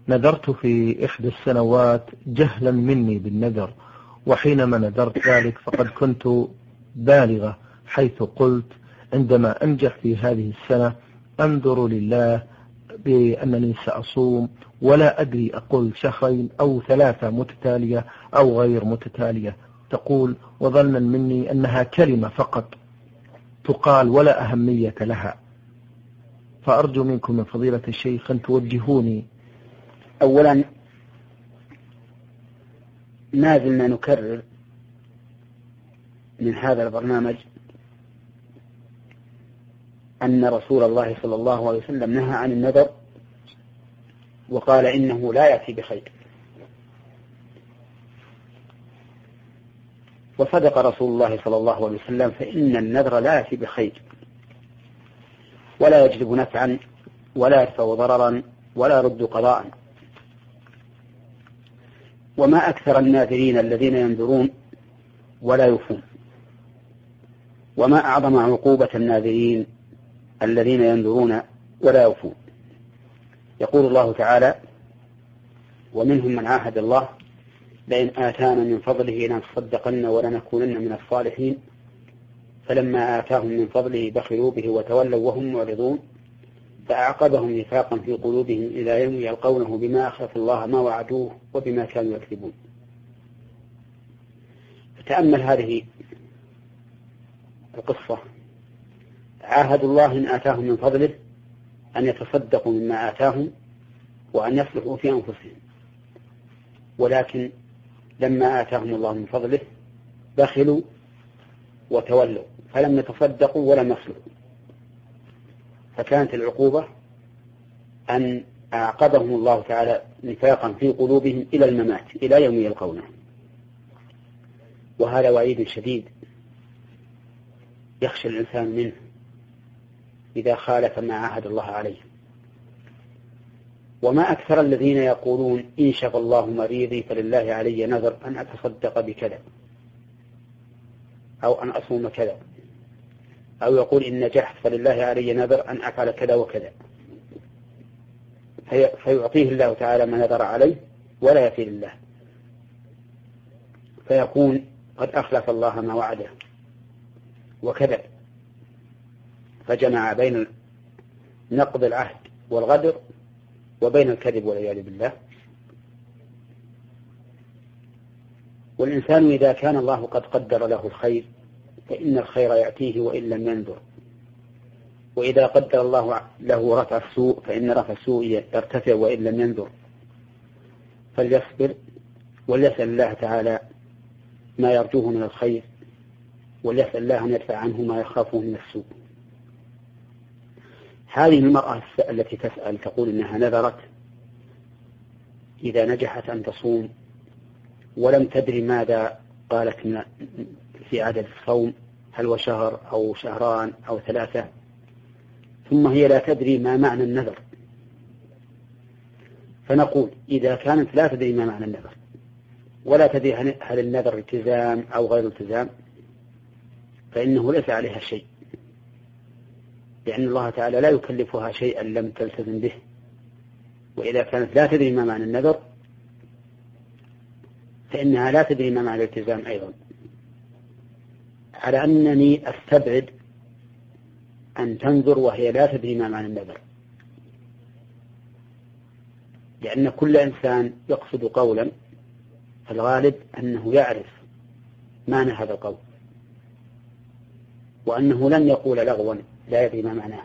نذرت في إحدى السنوات جهلا مني بالنذر، وحينما نذرت ذلك فقد كنت بالغة، حيث قلت عندما أنجح في هذه السنة أنذر لله بأنني سأصوم، ولا أدري أقول شهرين أو 3 متتالية أو غير متتالية. تقول وظنا مني أنها كلمة فقط تقال ولا أهمية لها، فأرجو منكم من فضيلة الشيخ أن توجهوني. أولا ما زلنا نكرر من هذا البرنامج أن رسول الله صلى الله عليه وسلم نهى عن النذر وقال إنه لا يأتي بخير، وصدق رسول الله صلى الله عليه وسلم، فإن النذر لا يأتي بخير ولا يجلب نفعا ولا يدفع ضررا ولا يرد قضاء. وما أكثر الناذرين الذين ينذرون ولا يوفون، وما أعظم عقوبة الناذرين الذين ينذرون ولا يوفون. يقول الله تعالى: ومنهم من عاهد الله لئن آتانا من فضله لنصدقن ولنكونن من الصالحين فلما آتاهم من فضله بخلوا به وتولوا وهم معرضون فأعقبهم نفاقا في قلوبهم إلى يوم يلقونه بما أخلفوا الله ما وعدوه وبما كانوا يكذبون. فتأمل هذه القصة. عاهدوا الله إن آتاهم من فضله أن يتصدقوا مما آتاهم وأن يصلحوا في أنفسهم، ولكن لما آتاهم الله من فضله بخلوا وتولوا فلم يتصدقوا ولم يصلحوا، فكانت العقوبة أن أعقبهم الله تعالى نفاقا في قلوبهم إلى الممات، إلى يوم يلقونه. وهذا وعيد شديد يخشى الإنسان منه إذا خالف ما عاهد الله عليه. وما أكثر الذين يقولون إن شفى الله مريضي فلله علي نذر أن أتصدق بكذا أو أن أصوم كذا، أو يقول إن نجحت فلله علي نذر أن أفعل كذا وكذا، فيعطيه الله تعالى ما نذر عليه ولا يفي لله، فيكون قد أخلف الله ما وعده وكذب، فجمع بين نقض العهد والغدر وبين الكذب والعياذ بالله. والإنسان إذا كان الله قد قدر له الخير فإن الخير يأتيه وإن لم ينذر، وإذا قدر الله له رفع السوء فإن رفع السوء يرتفع وإن لم ينذر، فليصبر وليسأل الله تعالى ما يرجوه من الخير، وليسأل الله أن يدفع عنه ما يخافه من السوء. هذه المرأة التي تسأل تقول إنها نذرت إذا نجحت أن تصوم ولم تدري ماذا قالت في عدد الصوم، هل هو شهر أو شهران أو 3، ثم هي لا تدري ما معنى النذر. فنقول إذا كانت لا تدري ما معنى النذر ولا تدري هل النذر التزام أو غير التزام فإنه ليس عليها شيء، لأن الله تعالى لا يكلفها شيئا لم تلتزم به. وإذا كانت لا تدري ما معنى النذر فإنها لا تدري ما معنى الالتزام أيضا، على أنني أستبعد أن تنذر وهي لا تدري ما معنى النذر، لأن كل إنسان يقصد قولا فالغالب أنه يعرف معنى هذا القول، وأنه لن يقول لغوا لا يدري ما معناه،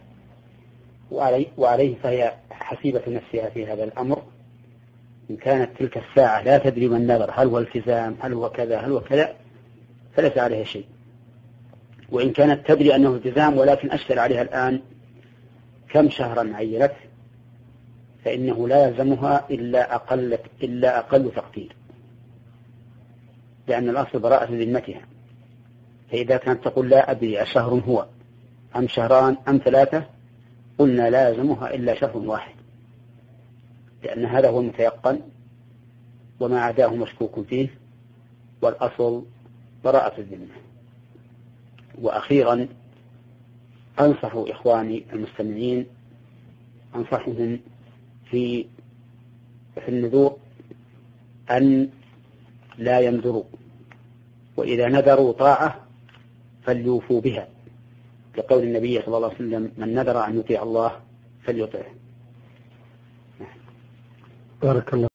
وعليه فهي حسيبة نفسها في هذا الأمر. إن كانت تلك الساعة لا تدري ما النذر، هل هو التزام هل هو كذا هل هو كذا، فليس عليها شيء. وإن كانت تدري أنه التزام ولكن أشكل عليها الآن كم شهرا عينت، فإنه لا يلزمها إلا أقل تقدير، لأن الأصل براءة ذمتها. فإذا كانت تقول لا أدري أشهر هو أم شهران أم 3، قلنا لا يلزمها إلا شهر واحد، لأن هذا هو المتيقن وما عداه مشكوك فيه، والأصل براءة الذمة. وأخيرا أنصح إخواني المستمعين، أنصحهم في في النذور أن لا ينذروا، وإذا نذروا طاعة فليوفوا بها، لقول النبي صلى الله عليه وسلم: من نذر أن يطيع الله فليطعه. بارك الله.